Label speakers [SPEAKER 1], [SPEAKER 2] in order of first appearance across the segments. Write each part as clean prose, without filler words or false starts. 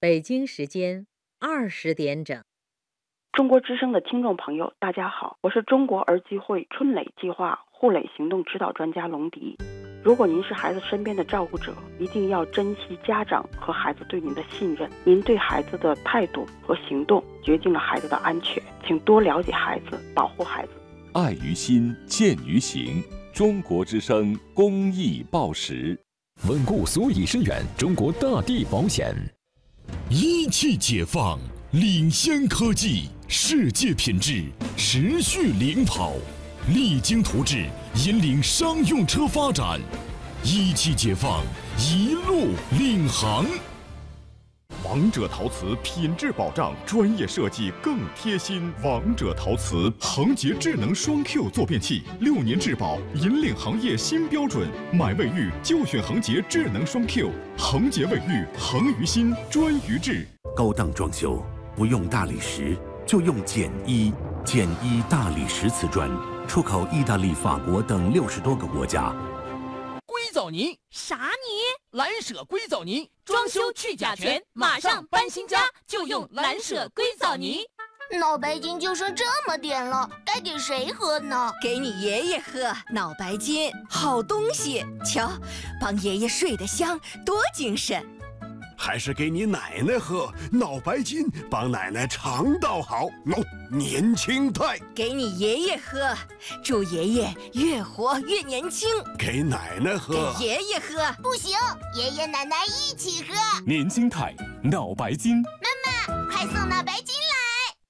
[SPEAKER 1] 北京时间20点整。
[SPEAKER 2] 中国之声的听众朋友，大家好，我是中国儿基会春蕾计划护蕾行动指导专家龙迪。如果您是孩子身边的照顾者，一定要珍惜家长和孩子对您的信任。您对孩子的态度和行动决定了孩子的安全，请多了解孩子，保护孩子。
[SPEAKER 3] 爱于心，见于行。中国之声公益报时，
[SPEAKER 4] 稳固所以深远。中国大地保险，
[SPEAKER 5] 一汽解放，领先科技，世界品质，持续领跑，励精图治，引领商用车发展。一汽解放，一路领航。王者陶瓷品质保障，专业设计更贴心。王者陶瓷恒洁智能双 Q 坐便器，6年质保，引领行业新标准。买卫浴就选恒洁智能双 Q， 恒洁卫浴，恒于心，专于治。
[SPEAKER 6] 高档装修不用大理石，就用简一大理石瓷砖，出口意大利、法国等60多个国家。
[SPEAKER 7] 硅藻泥？
[SPEAKER 8] 啥泥？
[SPEAKER 7] 蓝舍硅藻泥，
[SPEAKER 8] 装修去甲醛，马上搬新家就用蓝舍硅藻泥。
[SPEAKER 9] 脑白金就剩这么点了，该给谁喝呢？
[SPEAKER 10] 给你爷爷喝。脑白金好东西，瞧，帮爷爷睡得香，多精神。
[SPEAKER 11] 还是给你奶奶喝，脑白金帮奶奶肠道好，年轻态。
[SPEAKER 10] 给你爷爷喝，祝爷爷越活越年轻。
[SPEAKER 11] 给奶奶喝，
[SPEAKER 10] 给爷爷喝。
[SPEAKER 9] 不行，爷爷奶奶一起喝。
[SPEAKER 3] 年轻态脑白金。
[SPEAKER 9] 妈妈，快送脑白金来。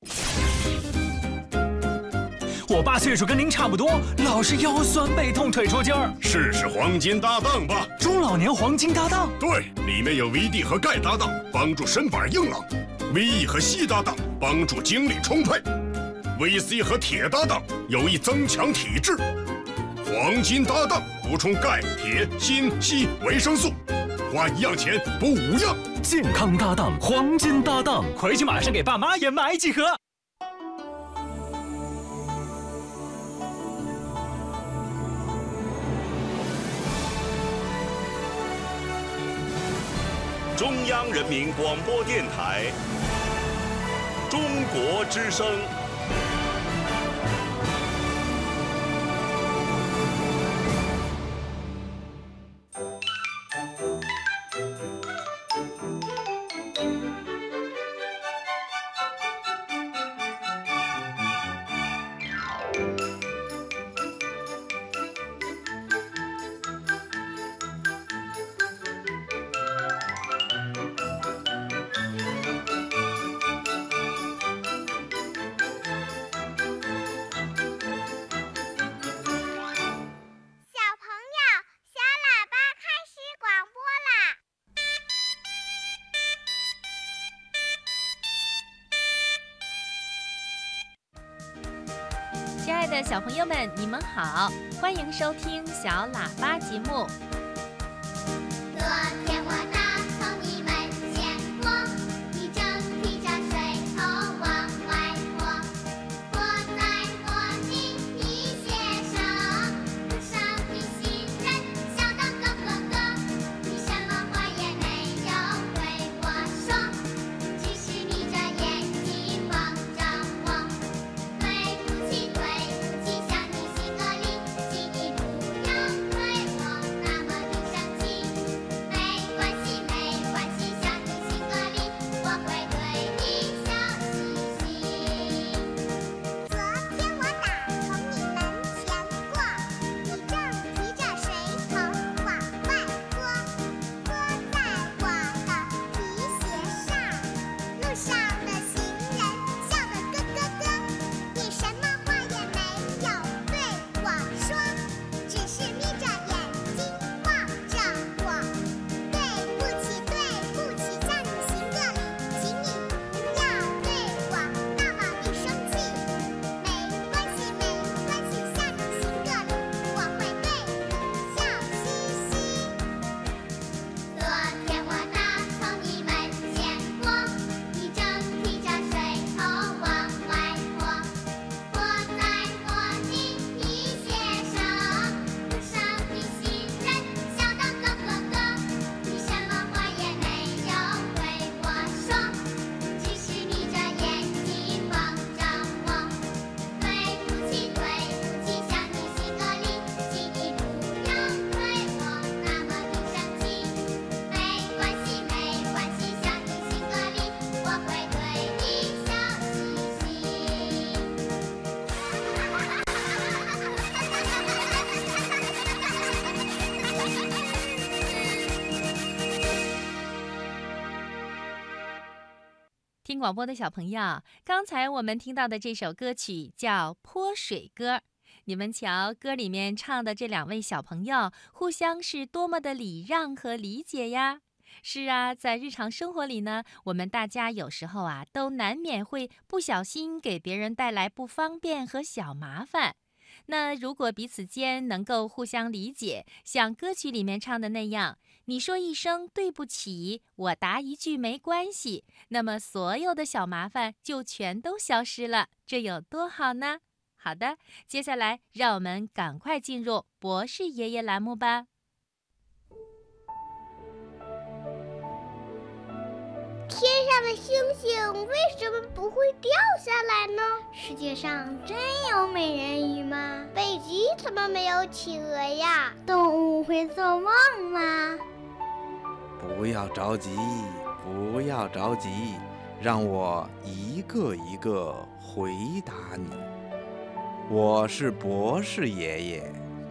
[SPEAKER 12] 我爸岁数跟您差不多，老是腰酸背痛腿抽筋儿。
[SPEAKER 13] 试试黄金搭档吧。
[SPEAKER 12] 中老年黄金搭档？
[SPEAKER 13] 对，里面有 VD 和钙搭档，帮助身板硬朗；VE 和硒搭档，帮助精力充沛；VC 和铁搭档，有益增强体质。黄金搭档补充钙、铁、锌、硒、维生素，花1样钱补5样。
[SPEAKER 12] 健康搭档，黄金搭档，回去马上给爸妈也买几盒。
[SPEAKER 14] 中央人民广播电台，中国之声。
[SPEAKER 15] 亲爱的小朋友们，你们好，欢迎收听小喇叭节目。
[SPEAKER 9] 昨天我打从你们见过，一整皮着水头往外泼，泼在火金皮鞋上，上皮新人笑得咯咯咯，你什么话也没有对我说，只是眯着眼睛望着我。对不起对不起，向你行个礼，请你不要对我那么的生气。
[SPEAKER 15] 听广播的小朋友，刚才我们听到的这首歌曲叫《泼水歌》。你们瞧，歌里面唱的这2位小朋友互相是多么的礼让和理解呀！是啊，在日常生活里呢，我们大家有时候啊，都难免会不小心给别人带来不方便和小麻烦。那如果彼此间能够互相理解，像歌曲里面唱的那样，你说一声对不起，我答一句没关系，那么所有的小麻烦就全都消失了，这有多好呢？好的，接下来让我们赶快进入博士爷爷栏目吧。
[SPEAKER 9] 天上的星星为什么不会掉下来呢？世界上真有美人鱼吗？北极怎么没有企鹅呀？动物会做梦吗？
[SPEAKER 16] 不要着急，不要着急，让我一个一个回答你。我是博士爷爷。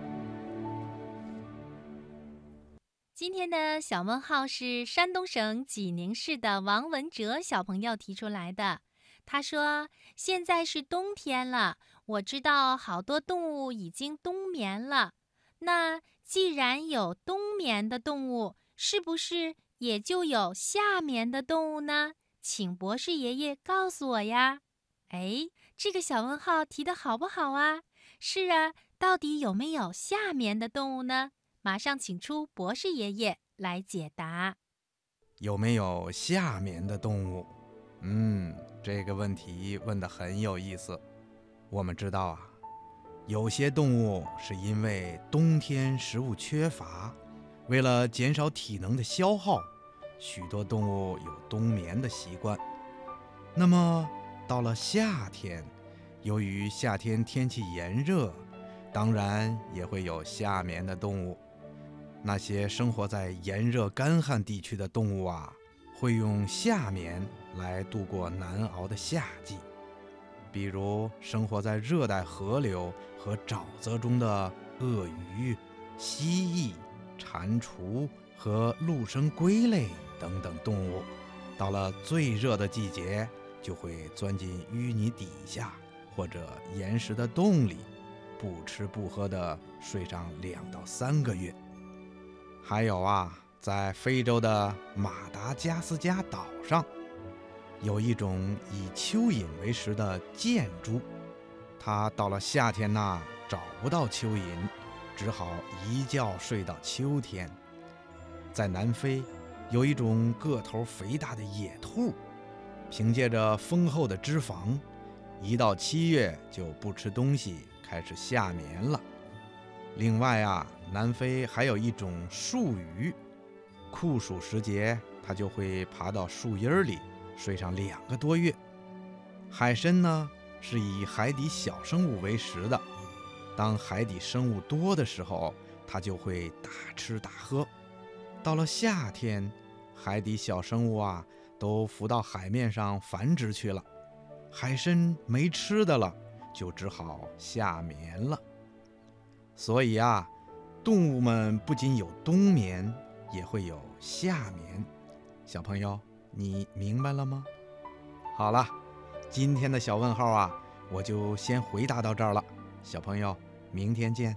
[SPEAKER 15] 今天的小问号是山东省济宁市的王文哲小朋友提出来的。他说，现在是冬天了，我知道好多动物已经冬眠了。那既然有冬眠的动物，是不是也就有夏眠的动物呢？请博士爷爷告诉我呀。哎，这个小问号提得好不好啊？是啊，到底有没有夏眠的动物呢？马上请出博士爷爷来解答。
[SPEAKER 16] 有没有夏眠的动物？这个问题问得很有意思。我们知道啊，有些动物是因为冬天食物缺乏，为了减少体能的消耗，许多动物有冬眠的习惯。那么到了夏天，由于夏天天气炎热，当然也会有夏眠的动物。那些生活在炎热干旱地区的动物啊，会用夏眠来度过难熬的夏季。比如生活在热带河流和沼泽中的鳄鱼、蜥蜴、蟾蜍和陆生龟类等等动物，到了最热的季节，就会钻进淤泥底下或者岩石的洞里，不吃不喝地睡上2到3个月。还有啊，在非洲的马达加斯加岛上，有一种以蚯蚓为食的箭猪，它到了夏天找不到蚯蚓，只好一觉睡到秋天。在南非，有一种个头肥大的野兔，凭借着丰厚的脂肪，一到7月就不吃东西，开始夏眠了。另外啊，南非还有一种树鱼，酷暑时节它就会爬到树荫里睡上2个多月。海参呢，是以海底小生物为食的，当海底生物多的时候，它就会大吃大喝。到了夏天，海底小生物啊都浮到海面上繁殖去了，海参没吃的了，就只好夏眠了。所以啊，动物们不仅有冬眠，也会有夏眠。小朋友，你明白了吗？好了，今天的小问号啊，我就先回答到这儿了。小朋友，明天见。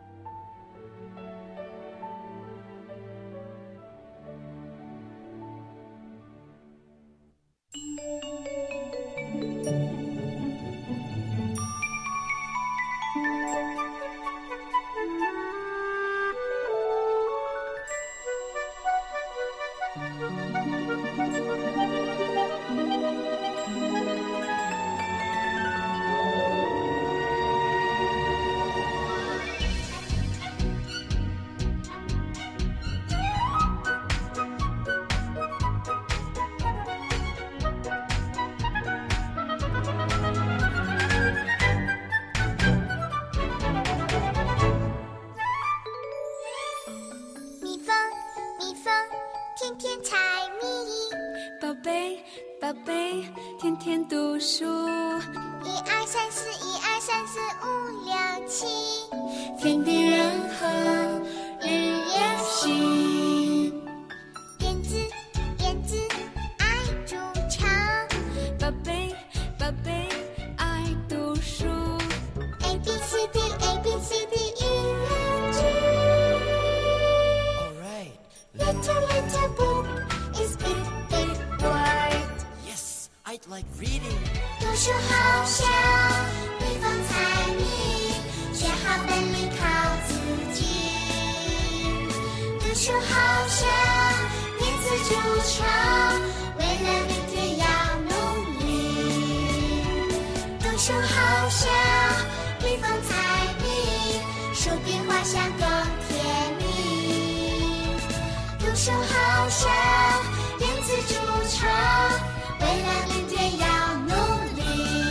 [SPEAKER 9] 天天猜谜，
[SPEAKER 17] 宝贝宝贝，天天读书。
[SPEAKER 9] 1、2、3、4，1、2、3、4、5、6、7，
[SPEAKER 17] 天地人和日夜行。
[SPEAKER 9] 燕子爱筑巢， 书好像蜜蜂采蜜，学好本领靠自己。读书好像电子主场，为了明天要努力。读书好像蜜蜂采蜜，树比花香更甜蜜。读书好像电子主场，为了明天要努力。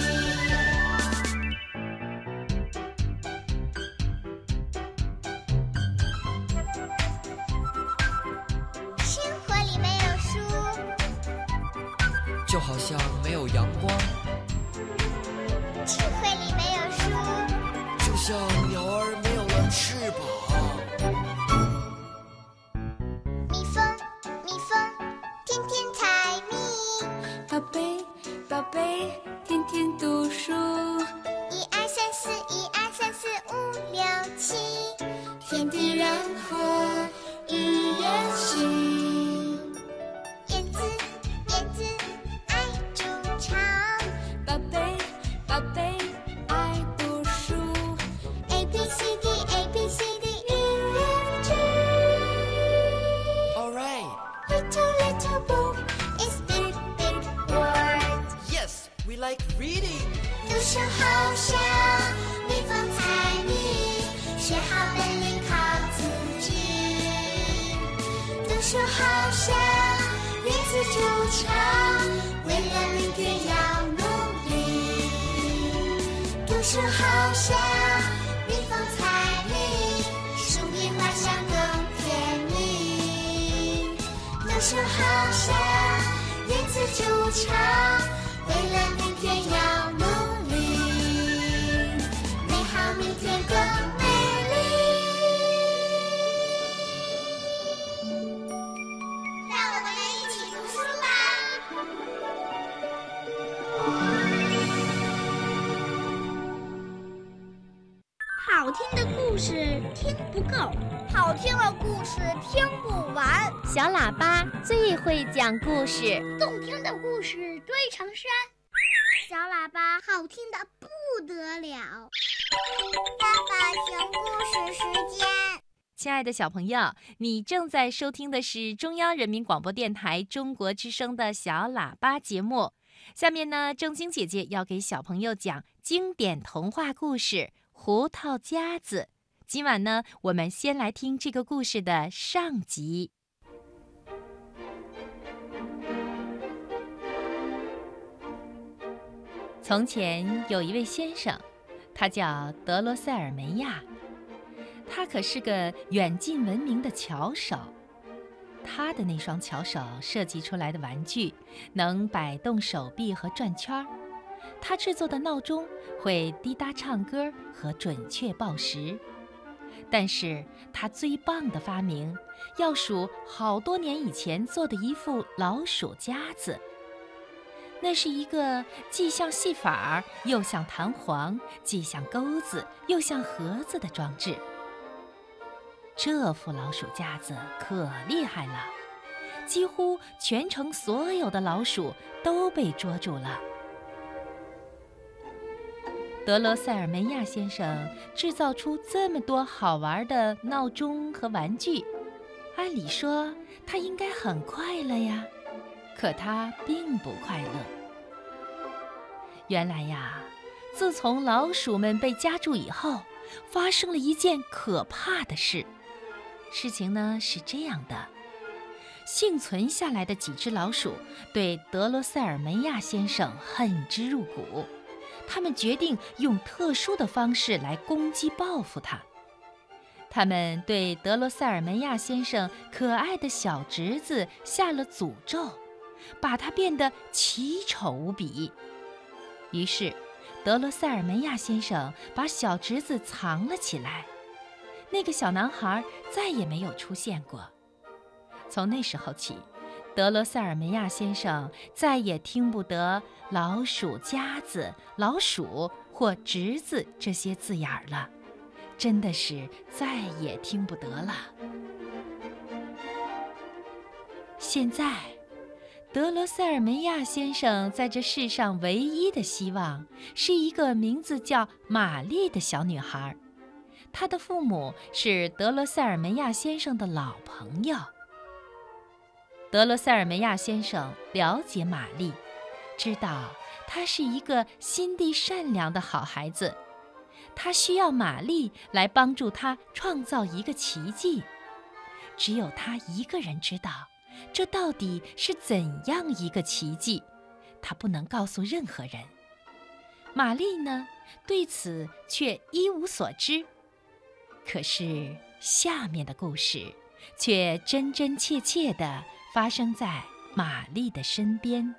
[SPEAKER 9] 生活里没有书，
[SPEAKER 18] 就好像没有阳光；
[SPEAKER 9] 智慧里没有书，
[SPEAKER 18] 就像鸟儿没有了翅膀。
[SPEAKER 9] 蜜蜂，蜜蜂，天天采蜜。
[SPEAKER 17] 宝贝，宝贝，天天读书。
[SPEAKER 9] 1、2、3、4，1、2、3、4、5、6、7，
[SPEAKER 17] 天地人和日月星。
[SPEAKER 9] 燕子，燕子，爱筑巢。
[SPEAKER 17] 宝贝，宝贝，爱读书。
[SPEAKER 9] A B C D A B C D E F G。
[SPEAKER 18] All right.
[SPEAKER 9] Little little book is big big world.
[SPEAKER 18] Yes, we like reading.
[SPEAKER 9] 读书好像蜜蜂采蜜，学好本领靠自己。读书好像电子主场，为了明天要努力。读书好像蜜蜂采蜜，树比花香更甜蜜。读书好像电子主场，为了明天要努力。美好明天更美丽。让我们一起读书吧。
[SPEAKER 19] 好听的故事听不够，
[SPEAKER 9] 好听的故事听不完。
[SPEAKER 8] 小喇叭最会讲故事，
[SPEAKER 19] 动听的故事堆成山。
[SPEAKER 9] 小喇叭好听的不得了。爸爸讲故事时间。
[SPEAKER 15] 亲爱的小朋友，你正在收听的是中央人民广播电台中国之声的小喇叭节目。下面呢，正晶姐姐要给小朋友讲经典童话故事《胡桃夹子》。今晚呢，我们先来听这个故事的上集。从前有一位先生，他叫德罗塞尔梅亚，他可是个远近闻名的巧手。他的那双巧手设计出来的玩具能摆动手臂和转圈儿，他制作的闹钟会滴答唱歌和准确报时。但是他最棒的发明要数好多年以前做的一副老鼠夹子。那是一个既像戏法又像弹簧，既像钩子又像盒子的装置。这副老鼠夹子可厉害了，几乎全城所有的老鼠都被捉住了。德罗塞尔梅亚先生制造出这么多好玩的闹钟和玩具，按理说他应该很快乐呀，可他并不快乐。原来呀，自从老鼠们被夹住以后，发生了一件可怕的事。事情呢是这样的，幸存下来的几只老鼠对德罗塞尔梅亚先生恨之入骨，他们决定用特殊的方式来攻击报复他。他们对德罗塞尔梅亚先生可爱的小侄子下了诅咒，把他变得奇丑无比。于是德罗塞尔梅亚先生把小侄子藏了起来，那个小男孩再也没有出现过。从那时候起，德罗塞尔梅亚先生再也听不得老鼠夹子、老鼠或侄子这些字眼了，真的是再也听不得了。现在德罗塞尔梅亚先生在这世上唯一的希望是一个名字叫玛丽的小女孩。她的父母是德罗塞尔梅亚先生的老朋友。德罗塞尔梅亚先生了解玛丽，知道她是一个心地善良的好孩子，他需要玛丽来帮助他创造一个奇迹。只有他一个人知道这到底是怎样一个奇迹，他不能告诉任何人。玛丽呢，对此却一无所知。可是下面的故事却真真切切地发生在玛丽的身边。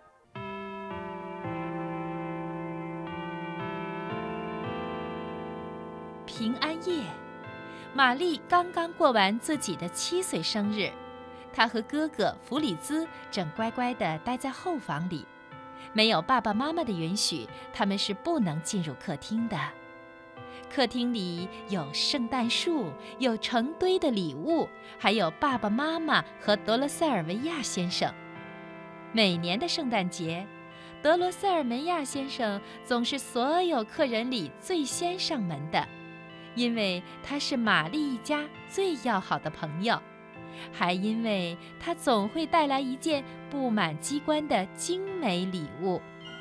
[SPEAKER 15] 平安夜，玛丽刚刚过完自己的7岁生日，她和哥哥弗里兹正乖乖地待在后房里，没有爸爸妈妈的允许，他们是不能进入客厅的。客厅里有圣诞树，有成堆的礼物，还有爸爸妈妈和德罗塞尔维亚先生。每年的圣诞节，德罗塞尔梅亚先生总是所有客人里最先上门的，因为他是玛丽一家最要好的朋友，还因为他总会带来一件布满机关的精美礼物。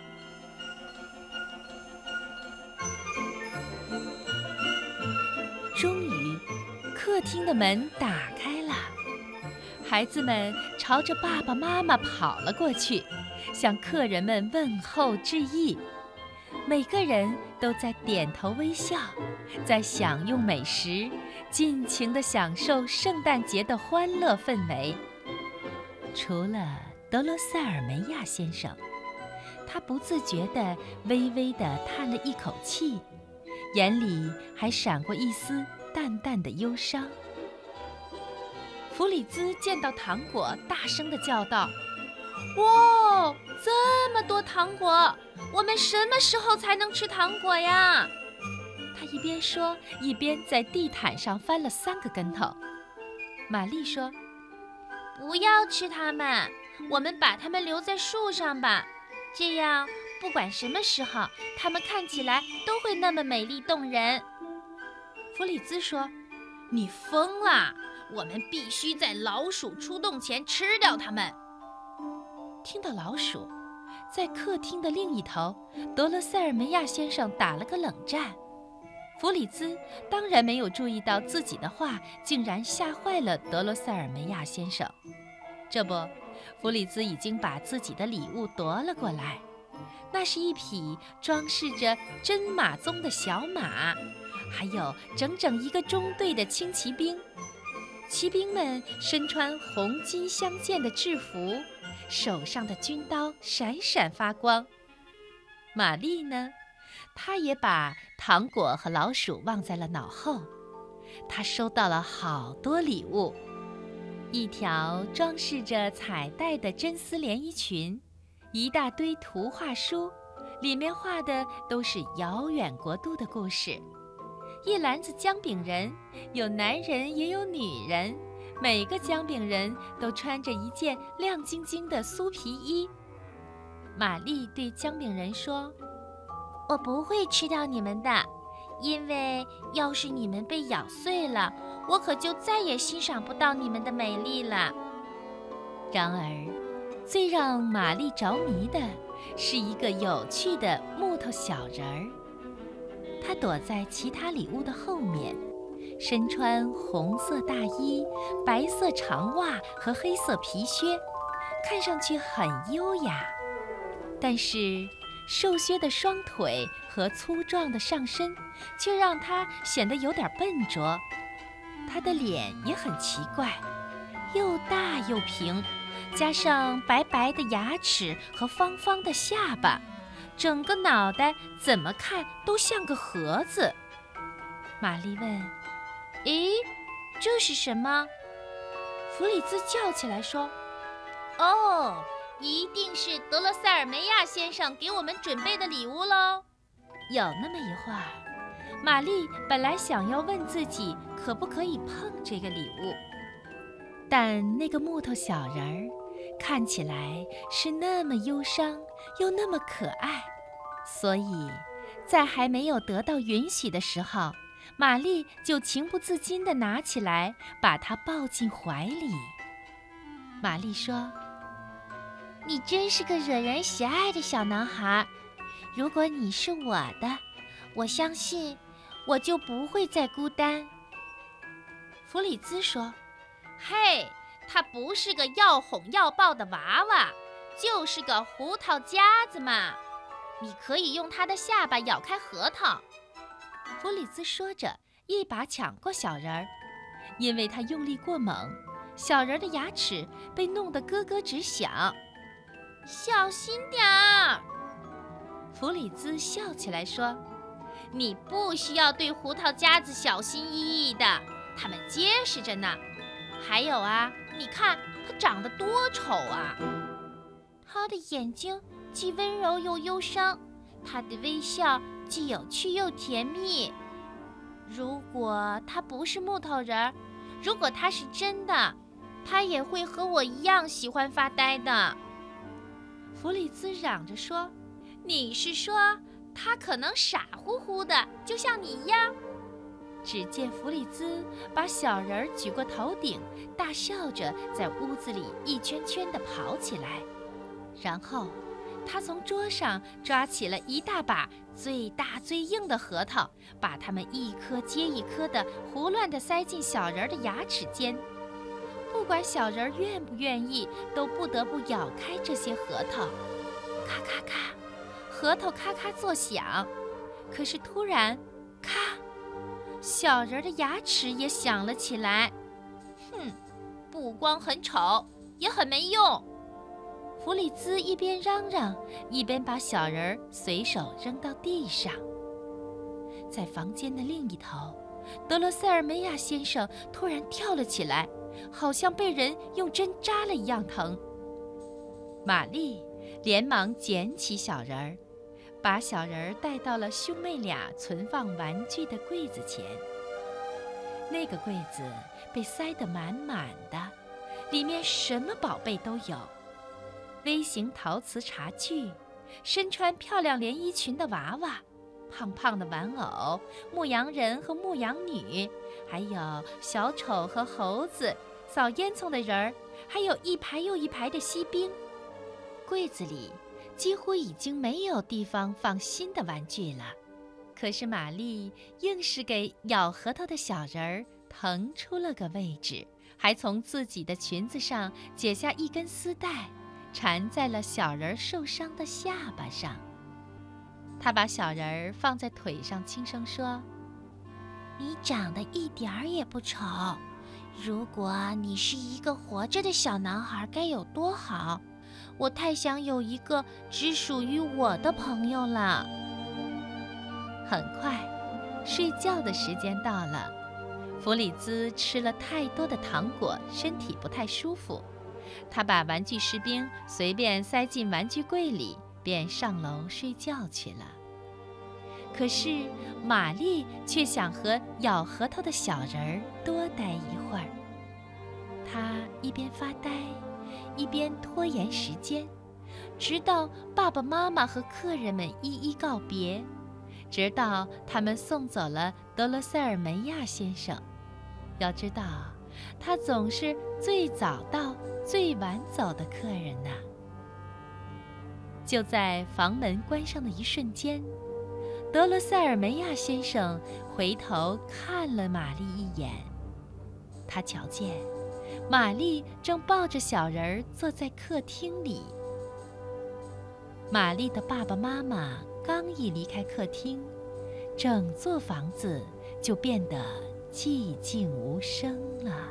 [SPEAKER 15] 终于，客厅的门打开了，孩子们朝着爸爸妈妈跑了过去，向客人们问候致意。每个人都在点头微笑，在享用美食，尽情地享受圣诞节的欢乐氛围。除了德罗塞尔梅亚先生，他不自觉地微微地叹了一口气，眼里还闪过一丝淡淡的忧伤。弗里兹见到糖果，大声地叫道：“哇，这么多糖果！我们什么时候才能吃糖果呀？”他一边说，一边在地毯上翻了3个跟头。玛丽说：“不要吃它们，我们把它们留在树上吧，这样不管什么时候，它们看起来都会那么美丽动人。”弗里兹说：“你疯了！我们必须在老鼠出动前吃掉它们。”听到老鼠，在客厅的另一头，德罗塞尔梅亚先生打了个冷战。弗里兹当然没有注意到自己的话竟然吓坏了德罗塞尔梅亚先生。这不，弗里兹已经把自己的礼物夺了过来，那是一匹装饰着真马鬃的小马，还有整整一个中队的轻骑兵。骑兵们身穿红金相间的制服，手上的军刀闪闪发光。玛丽呢，她也把糖果和老鼠忘在了脑后。她收到了好多礼物，一条装饰着彩带的真丝连衣裙，一大堆图画书，里面画的都是遥远国度的故事，一篮子姜饼人，有男人也有女人，每个姜饼人都穿着一件亮晶晶的酥皮衣。玛丽对姜饼人说：“我不会吃掉你们的，因为要是你们被咬碎了，我可就再也欣赏不到你们的美丽了。”然而，最让玛丽着迷的是一个有趣的木头小人儿。他躲在其他礼物的后面，身穿红色大衣、白色长袜和黑色皮靴，看上去很优雅。但是瘦削的双腿和粗壮的上身却让他显得有点笨拙。他的脸也很奇怪，又大又平，加上白白的牙齿和方方的下巴，整个脑袋怎么看都像个盒子。玛丽问：“咦，这是什么？”弗里兹叫起来说：“哦，一定是德罗塞尔梅亚先生给我们准备的礼物喽。”有那么一会儿，玛丽本来想要问自己可不可以碰这个礼物，但那个木头小人儿看起来是那么忧伤又那么可爱，所以在还没有得到允许的时候，玛丽就情不自禁地拿起来，把它抱进怀里。玛丽说：“
[SPEAKER 20] 你真是个惹人喜爱的小男孩，如果你是我的，我相信我就不会再孤单。”
[SPEAKER 15] 弗里兹说：“嘿，他不是个要哄要抱的娃娃，就是个胡桃夹子嘛。你可以用他的下巴咬开核桃。”弗里兹说着，一把抢过小人儿，因为他用力过猛，小人的牙齿被弄得咯咯直响。小心点儿！弗里兹笑起来说：“你不需要对胡桃夹子小心翼翼的，它们结实着呢。还有啊，你看它长得多丑啊！
[SPEAKER 20] 他的眼睛既温柔又忧伤，他的微笑既有趣又甜蜜。如果他不是木头人儿，如果他是真的，他也会和我一样喜欢发呆的。”
[SPEAKER 15] 弗里兹嚷着说：“你是说他可能傻乎乎的，就像你一样？”只见弗里兹把小人儿举过头顶，大笑着在屋子里一圈圈地跑起来。然后他从桌上抓起了一大把最大最硬的核桃，把它们一颗接一颗地胡乱地塞进小人儿的牙齿间。不管小人儿愿不愿意，都不得不咬开这些核桃。咔咔咔，核桃咔咔作响。可是突然，咔，小人儿的牙齿也响了起来。哼，不光很丑，也很没用。弗里兹一边嚷嚷，一边把小人儿随手扔到地上。在房间的另一头，德罗塞尔梅亚先生突然跳了起来，好像被人用针扎了一样疼。玛丽连忙捡起小人儿，把小人儿带到了兄妹俩存放玩具的柜子前。那个柜子被塞得满满的，里面什么宝贝都有。微型陶瓷茶具，身穿漂亮连衣裙的娃娃，胖胖的玩偶，牧羊人和牧羊女，还有小丑和猴子，扫烟囱的人儿，还有一排又一排的锡兵。柜子里几乎已经没有地方放新的玩具了，可是玛丽硬是给咬核桃的小人儿腾出了个位置，还从自己的裙子上解下一根丝带，缠在了小人受伤的下巴上。他把小人放在腿上，轻声说：“
[SPEAKER 20] 你长得一点儿也不丑，如果你是一个活着的小男孩该有多好！我太想有一个只属于我的朋友了。”
[SPEAKER 15] 很快，睡觉的时间到了。弗里兹吃了太多的糖果，身体不太舒服。他把玩具士兵随便塞进玩具柜里，便上楼睡觉去了。可是玛丽却想和咬核桃的小人儿多待一会儿。她一边发呆，一边拖延时间，直到爸爸妈妈和客人们一一告别，直到他们送走了德罗塞尔梅亚先生。要知道，他总是最早到最晚走的客人呐。就在房门关上的一瞬间，德罗塞尔梅亚先生回头看了玛丽一眼。他瞧见玛丽正抱着小人儿坐在客厅里。玛丽的爸爸妈妈刚一离开客厅，整座房子就变得寂静无声了。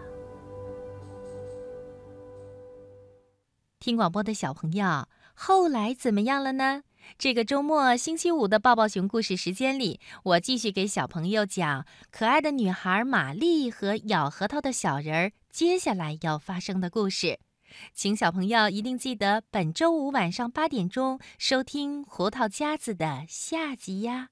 [SPEAKER 15] 听广播的小朋友，后来怎么样了呢？这个周末星期五的抱抱熊故事时间里，我继续给小朋友讲可爱的女孩玛丽和咬核桃的小人儿接下来要发生的故事。请小朋友一定记得本周五晚上8点钟收听胡桃夹子的下集呀。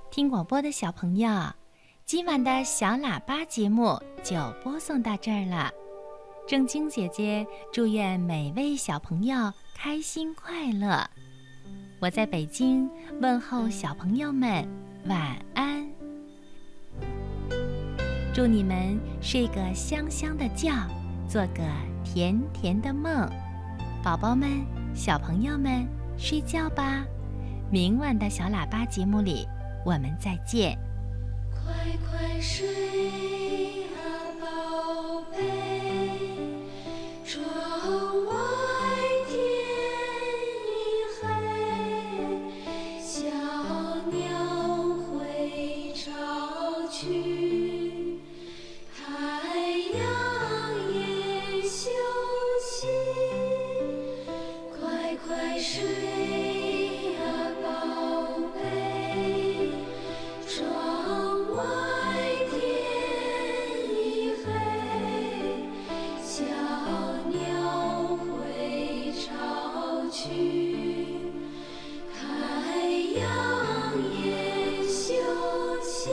[SPEAKER 15] 听广播的小朋友，今晚的小喇叭节目就播送到这儿了。正晶姐姐祝愿每位小朋友开心快乐。我在北京问候小朋友们晚安，祝你们睡个香香的觉，做个甜甜的梦。宝宝们、小朋友们，睡觉吧。明晚的小喇叭节目里，我们再见。
[SPEAKER 17] 快快睡啊，宝贝，窗外天已黑，小鸟会巢去，太阳也休息，快快睡啊，宝贝，窗外天已黑，小鸟会巢去，太阳也休息，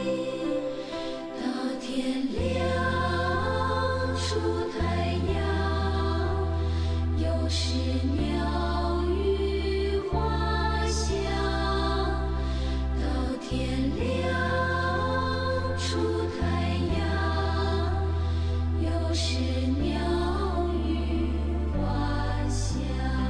[SPEAKER 17] 到天亮出太阳，又是鸟语花香，到天亮出太阳，又是鸟语花香。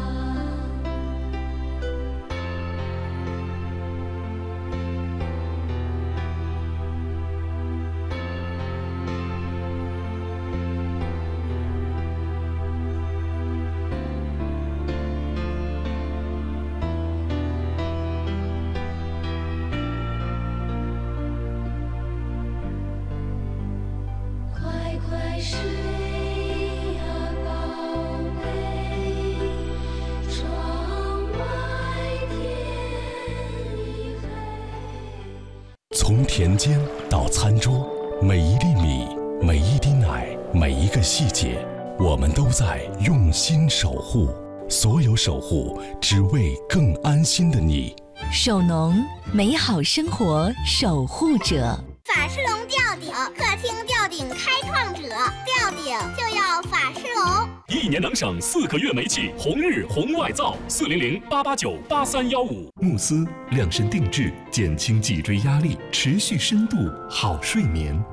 [SPEAKER 17] 快快睡啊，宝贝，窗外天已黑。
[SPEAKER 5] 从田间到餐桌，每一粒米，每一滴奶，每一个细节，我们都在用心守护。所有守护，只为更安心的你。
[SPEAKER 10] 守农，美好生活守护者。
[SPEAKER 19] 法式龙吊顶，客厅吊顶开创者，吊顶就要法式龙。
[SPEAKER 4] 1年能省4个月煤气，红日红外灶，400-889-8315。
[SPEAKER 5] 慕斯量身定制，减轻脊椎压力，持续深度好睡眠。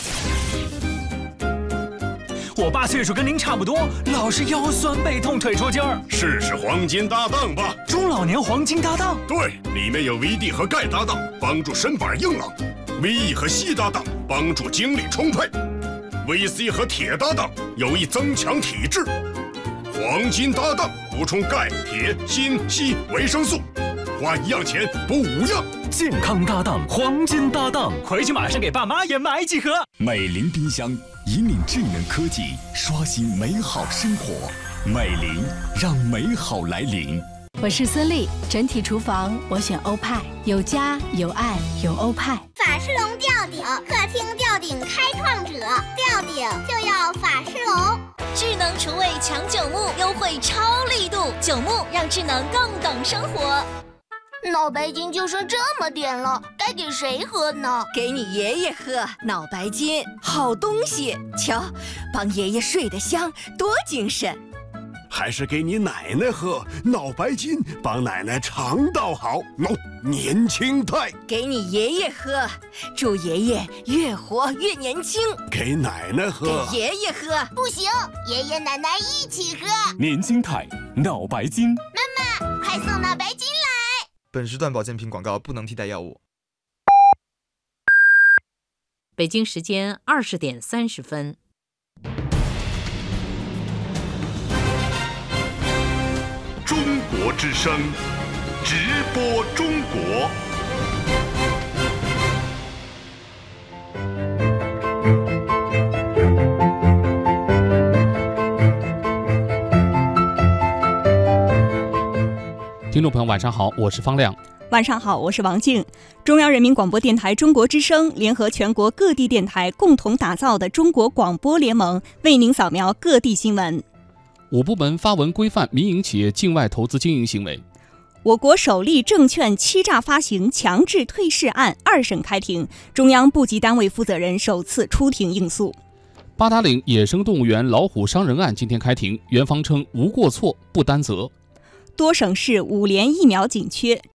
[SPEAKER 12] 我爸岁数跟您差不多，老是腰酸背痛腿抽筋儿。
[SPEAKER 13] 试试黄金搭档吧。
[SPEAKER 12] 中老年黄金搭档，
[SPEAKER 13] 对，里面有维 D 和钙搭档，帮助身板硬朗；VE 和硒搭档，帮助精力充沛；VC 和铁搭档，有益增强体质；黄金搭档，补充钙、铁、锌、硒、维生素，花1样钱补5样。
[SPEAKER 12] 健康搭档，黄金搭档，回去马上给爸妈也买几盒。
[SPEAKER 5] 美菱冰箱引领智能科技，刷新美好生活。美菱，让美好来临。
[SPEAKER 21] 我是孙俪，整体厨房我选欧派，有家有爱有欧派。
[SPEAKER 19] 法式龙吊顶，客厅吊顶开创者，吊顶就要法式龙。
[SPEAKER 8] 智能厨卫强九牧，优惠超力度，九牧让智能更懂生活。
[SPEAKER 19] 脑白金就剩这么点了，该给谁喝呢？
[SPEAKER 10] 给你爷爷喝，脑白金好东西，瞧，帮爷爷睡得香，多精神。
[SPEAKER 11] 还是给你奶奶喝，脑白金帮奶奶肠道好，年轻态。
[SPEAKER 10] 给你爷爷喝，祝爷爷越活越年轻。
[SPEAKER 11] 给奶奶喝，
[SPEAKER 10] 给爷爷喝，
[SPEAKER 19] 不行，爷爷奶奶一起喝。
[SPEAKER 4] 年轻态，脑白金。
[SPEAKER 19] 妈妈，快送脑白金来！
[SPEAKER 22] 本时段保健品广告不能替代药物。
[SPEAKER 1] 北京时间20点30分。
[SPEAKER 14] 中国之声，直播中国。
[SPEAKER 23] 听众朋友晚上好，我是方亮。
[SPEAKER 24] 晚上好，我是王静。中央人民广播电台中国之声联合全国各地电台共同打造的中国广播联盟，为您扫描各地新闻。
[SPEAKER 23] 5部门发文规范民营企业境外投资经营行为。
[SPEAKER 24] 我国首例证券欺诈发行强制退市案2审开庭，中央部级单位负责人首次出庭应诉。
[SPEAKER 23] 八达岭野生动物园老虎伤人案今天开庭，园方称无过错不担责。
[SPEAKER 24] 多省市5联疫苗紧缺，